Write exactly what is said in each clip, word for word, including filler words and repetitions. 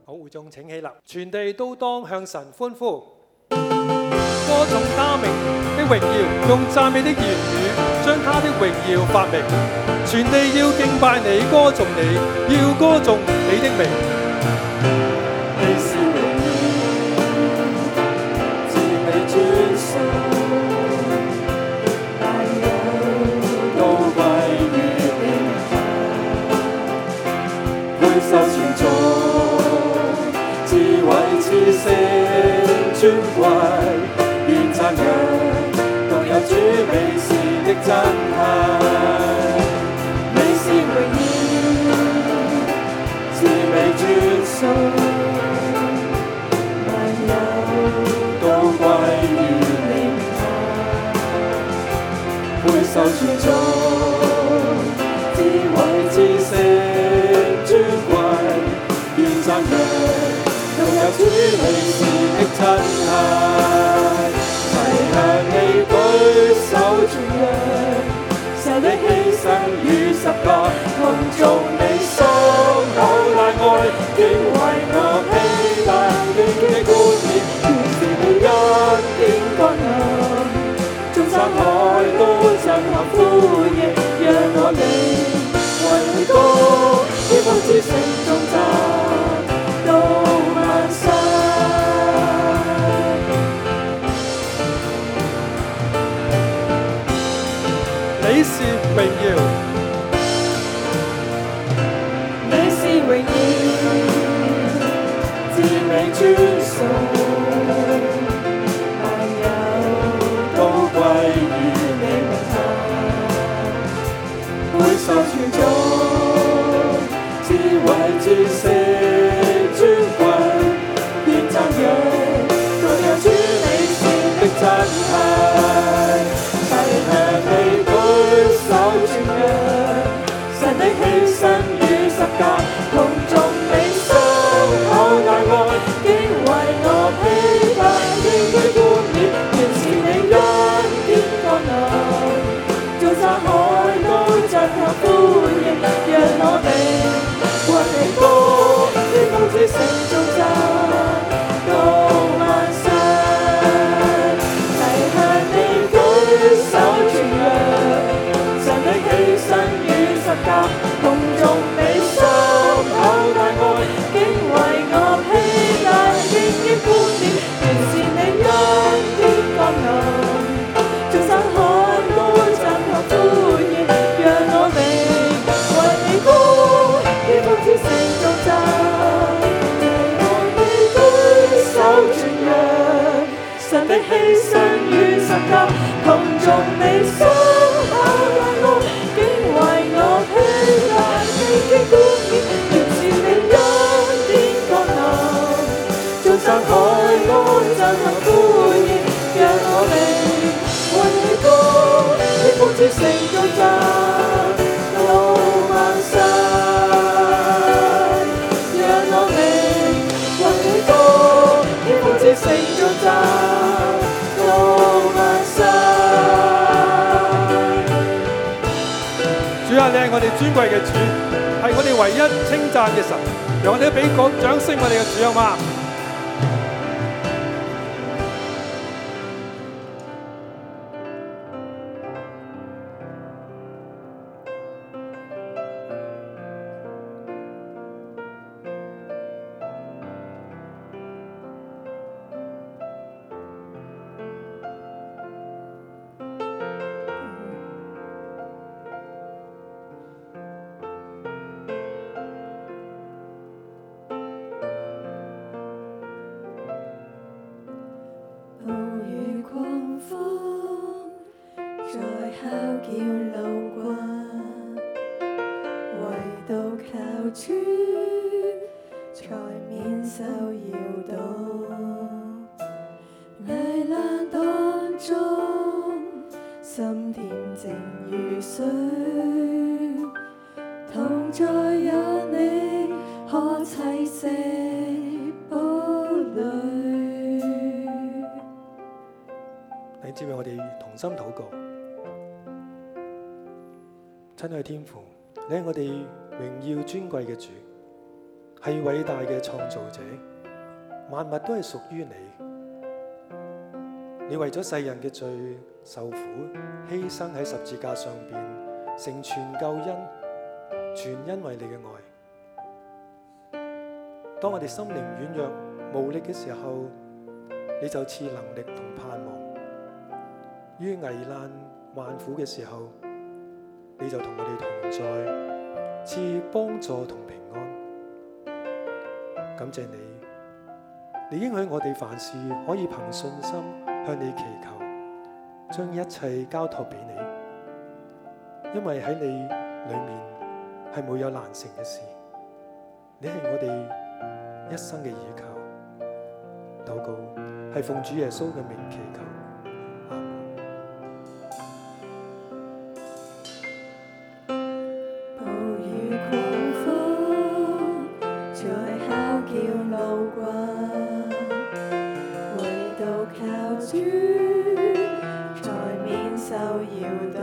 好，會眾請起立，全地都當向神歡呼，歌頌他名的榮耀，用讚美的言語將他的榮耀發明。全地要敬拜你，歌頌你，要歌頌你的名。 你是榮耀，至美尊崇，萬有都歸於你，配受傳頌，智慧知識尊貴，願讚揚，獨有主美事的真諦。你是榮耀，至美尊崇，萬有都歸於你，配受傳頌，智慧知識尊貴，願讚揚，獨有主美事的真諦。齊向你舉手傳揚，神的犧牲與十架，同眾你心口大愛，竟為我披戴荊棘冠冕，原是你恩典降臨，眾山海都震撼呼應，讓我哋為你歌，希望之聲中讚到萬世。 你是榮耀， 你是榮耀，至美尊崇，萬有都歸於你名下，配受傳頌，智慧知識尊貴，願讚揚，獨有主美事的真諦。齊向你舉手傳揚，神的犧牲與十架，同眾你心口大愛，竟為我披戴荊棘冠冕，原是你恩典降臨，眾山海都震撼呼應，讓我哋為你歌，希望之聲中讚到萬世。齊向你舉手傳揚，神的犧牲與十架，同眾你心口大愛，竟為我披戴荊棘冠冕，原是你恩典降臨，眾山海都震撼呼應，讓我哋為你歌，希望之聲中讚，為你舉手傳揚，神的犧牲與十架，同眾你心口大愛，竟為我披戴荊棘冠冕，原是你恩典降臨，眾山海都震撼呼應，讓我哋為你歌，希望之聲中讚到萬世。讓我哋為你歌，希望之聲中讚到萬世。 主啊，你係我哋尊貴嘅主，係我哋唯一稱讚嘅神，讓我哋都俾個掌聲我哋嘅主好嗎？ 暴雨狂風在敲叫路過，唯獨靠主才免受搖動。危難當中，心恬靜如水，同在有你可棲息堡壘。 你知唔知我哋同心禱告？親愛天父，你係我哋榮耀尊貴嘅主， 係偉大嘅創造者，萬物都係屬於你。你為咗世人嘅罪受苦，犧牲喺十字架上邊，成全救恩，全因為你嘅愛。當我哋心靈軟弱無力嘅時候，你就賜能力同盼望；於危難患苦嘅時候，你就同我哋同在，賜幫助同平安。感謝你，你應許我哋凡事可以憑信心向你祈求，將一切交託俾你，因為喺你裏面係沒有難成嘅事。你係我哋一生嘅依靠。禱告係奉主耶穌嘅名祈求，阿們。 暴雨狂風在敲叫路過，唯獨靠主才免受搖動。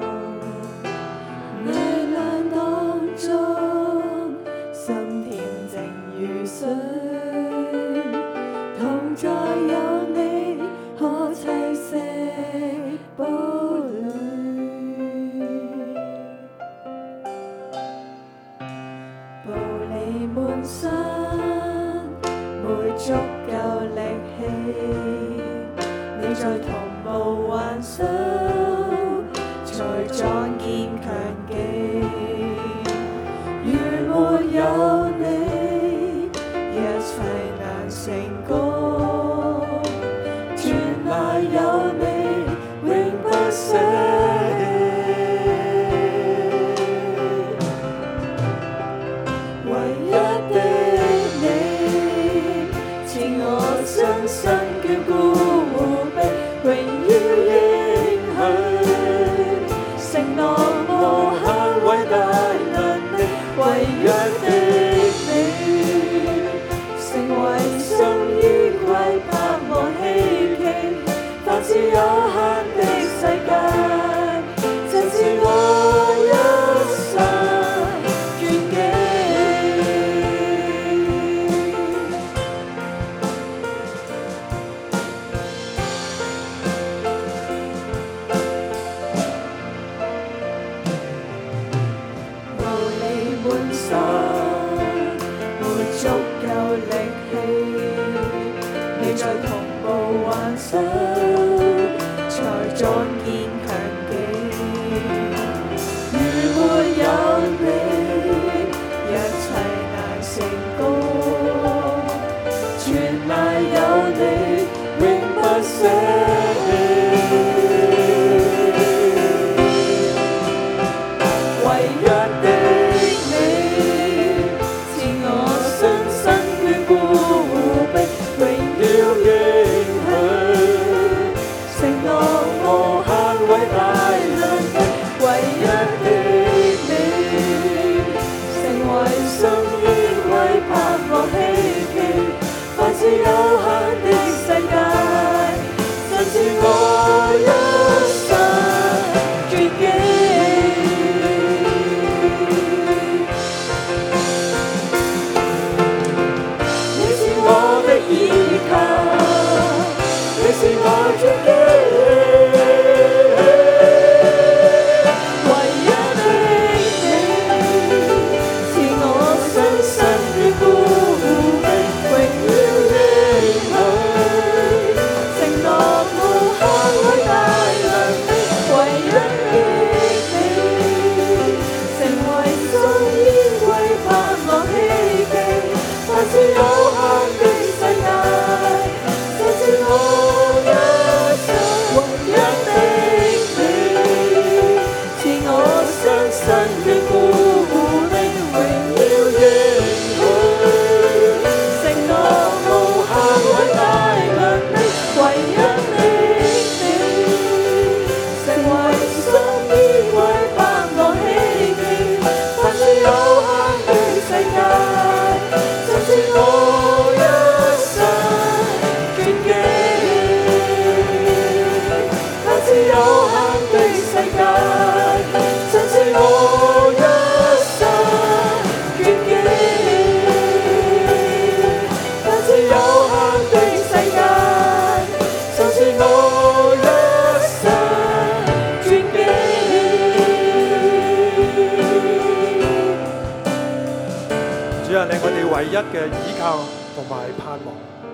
危難當中，心恬靜如水，同在有你可棲息堡壘。步履滿身，沒足夠力氣，你在同步挽手，才壯健強勁。如沒有你，一切難成功。全賴有你，永不捨棄。唯一的你，賜我終身眷顧護庇，榮耀應許，承諾我。 嘅倚靠同埋盼望。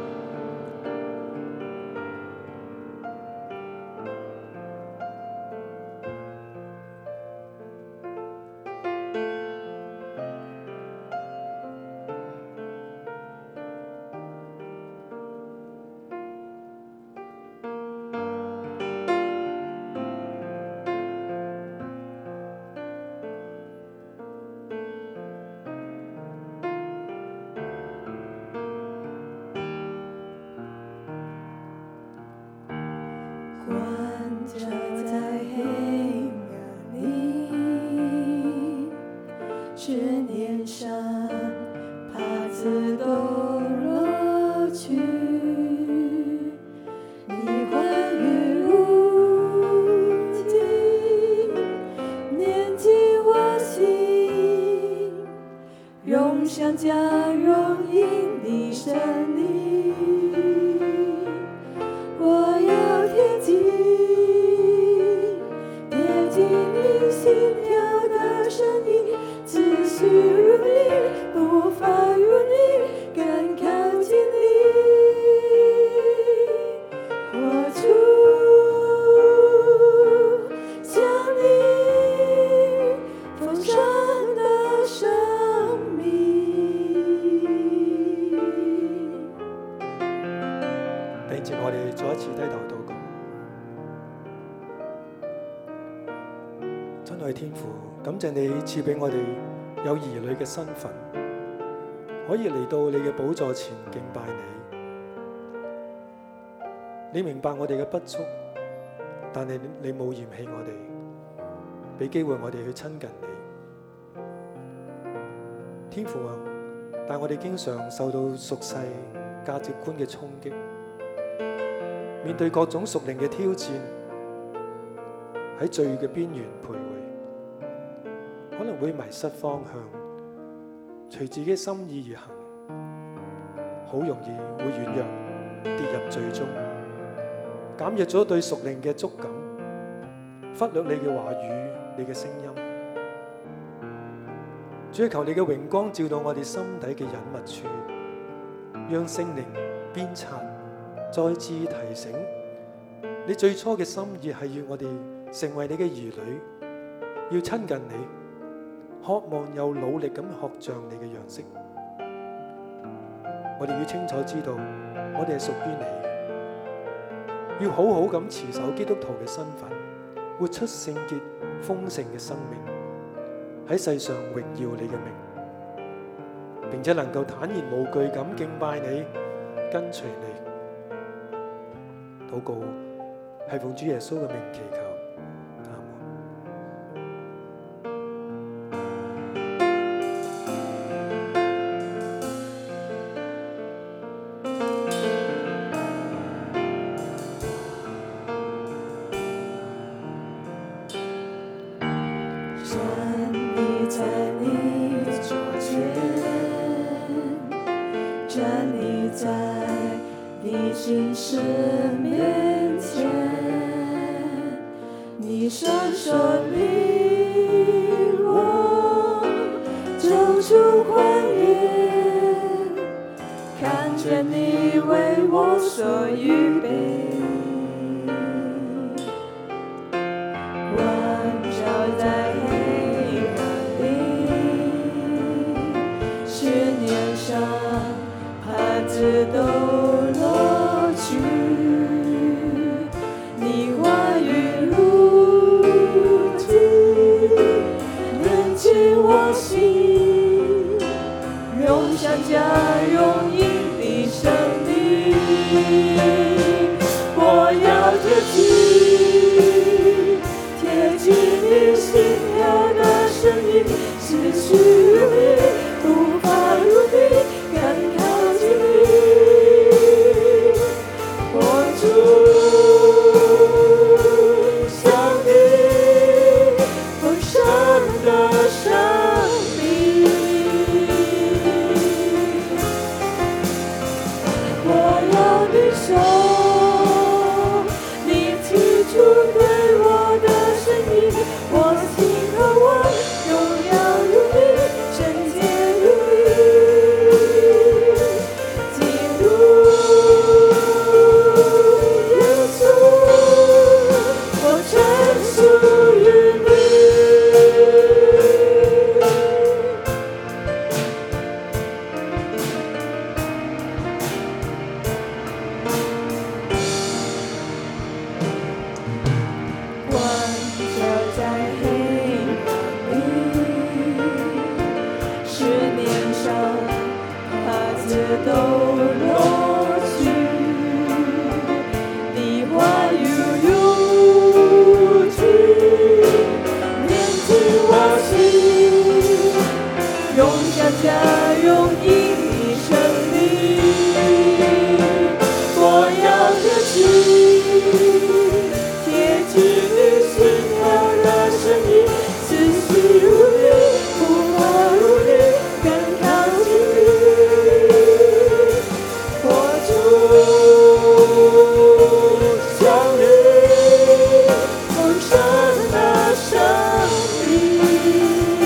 賜俾我哋有兒女嘅身份，可以嚟到你嘅寶座前敬拜你。你明白我哋嘅不足，但係你冇嫌棄我哋，俾機會我哋去親近你。天父啊，但我哋經常受到俗世價值觀嘅衝擊，面對各種屬靈嘅挑戰，喺罪嘅邊緣徘徊。可能會迷失方向，隨自己心意而行，好容易會軟弱，跌入罪中，減弱咗對屬靈嘅觸感，忽略你嘅話語，你嘅聲音。主，求你嘅榮光照到我哋心底嘅隱密處，讓聖靈鞭策，再次提醒你最初嘅心意係要我哋成為你嘅兒女，要親近你。渴望又努力咁學像你嘅樣式，我哋要清楚知道，我哋係屬於你，要好好咁持守基督徒嘅身份，活出聖潔豐盛嘅生命，喺世上榮耀你嘅名，並且能夠坦然無懼咁敬拜你，跟隨你。禱告係奉主耶穌嘅名祈求。 你提出对我的声音。 都落去，你话语如炬，炼净我心，用下家用你生命，我要贴近，贴近你心跳的声音，思绪如你，不化如你，更靠近你，活出像你丰盛的生命。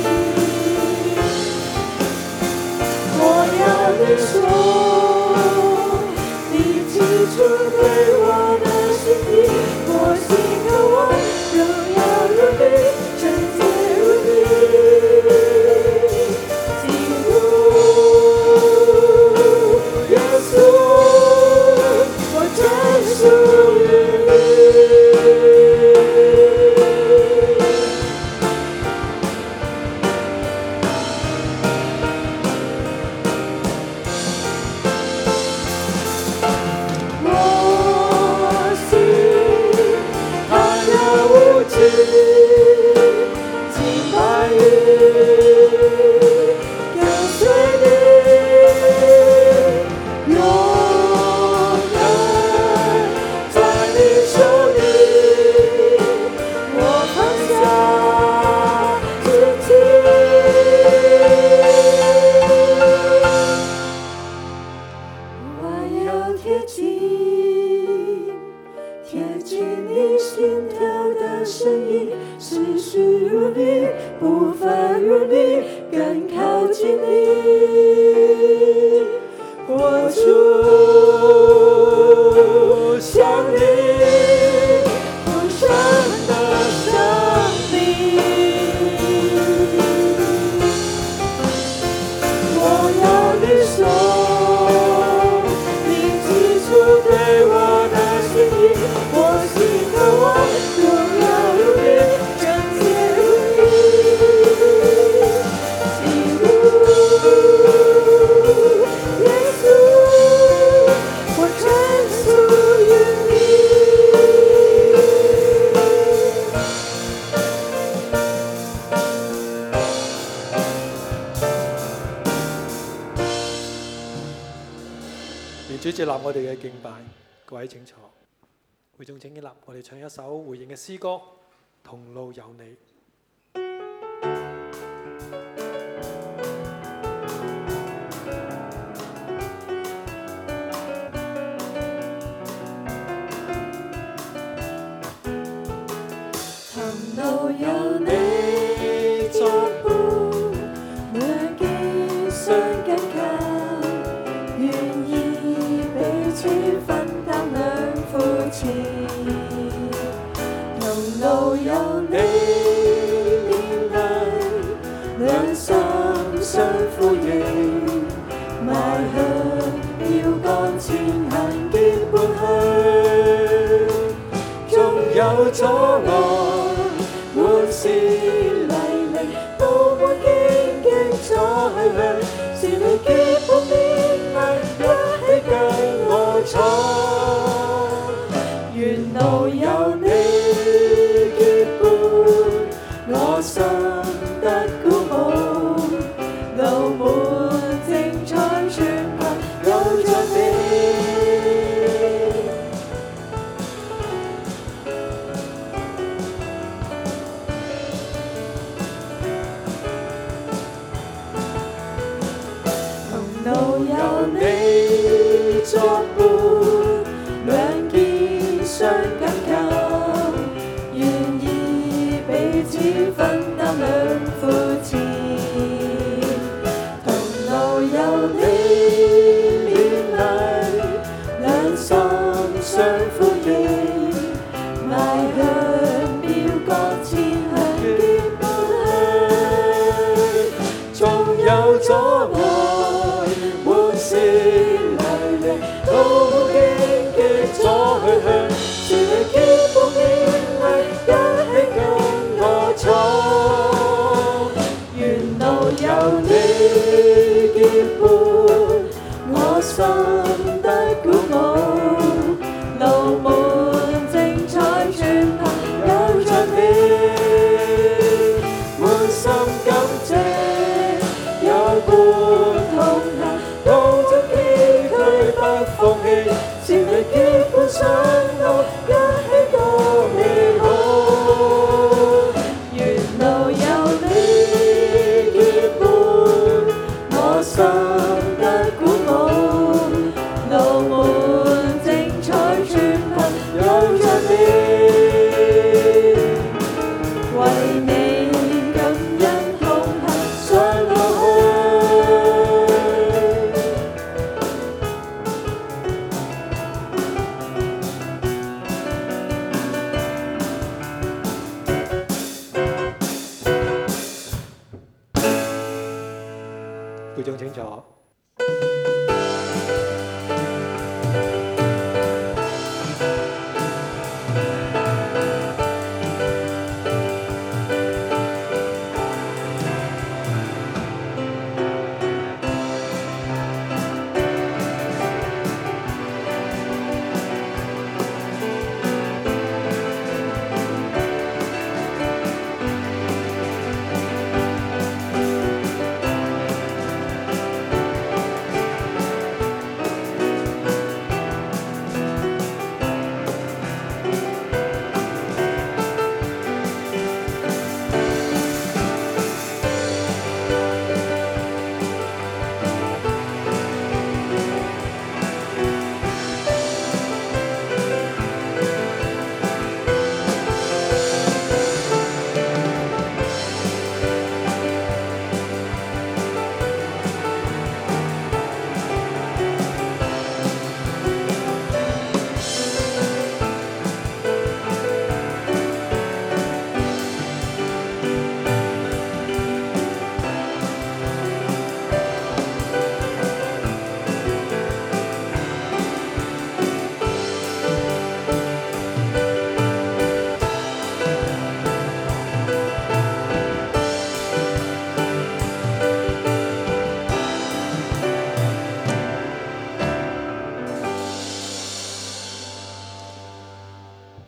我要你说，你提出对我的心意，我心渴望荣耀如你，圣洁如你，基督耶稣，我专属于你。我心寒热无尽，敬拜你，跟随你，永远在你手里，我放下自己，我要贴近，贴近你心跳的声音，思绪如你，步伐如你，更靠近你，活出像你丰盛的生命。我要你说，你提出对我的心意，我心渴望荣耀如你，圣洁如你，基督耶稣，我专属于你。 願主接納我哋嘅敬拜，各位請坐。會眾請起立，我哋唱一首回應嘅詩歌《同路有你》。 同路有你作伴，兩肩相緊靠，願意彼此分擔兩負情。同路有你勉勵，兩心相呼應，邁向標杆前行結伴去，縱有阻礙，滿是泥濘，都沒荊棘阻向，是你結伴勉勵，一起跟我闖。沿路有你結伴，我心得鼓舞，路滿精彩，全憑有着你。同路有你作伴，兩肩相緊扣，願意彼此分擔兩負情。同路有你勉勵，兩心相呼應，邁向標杆前行結伴去，縱有阻礙，滿是泥濘，都無荊棘阻向，是你結伴勉勵，一起跟我闖。 仲清楚。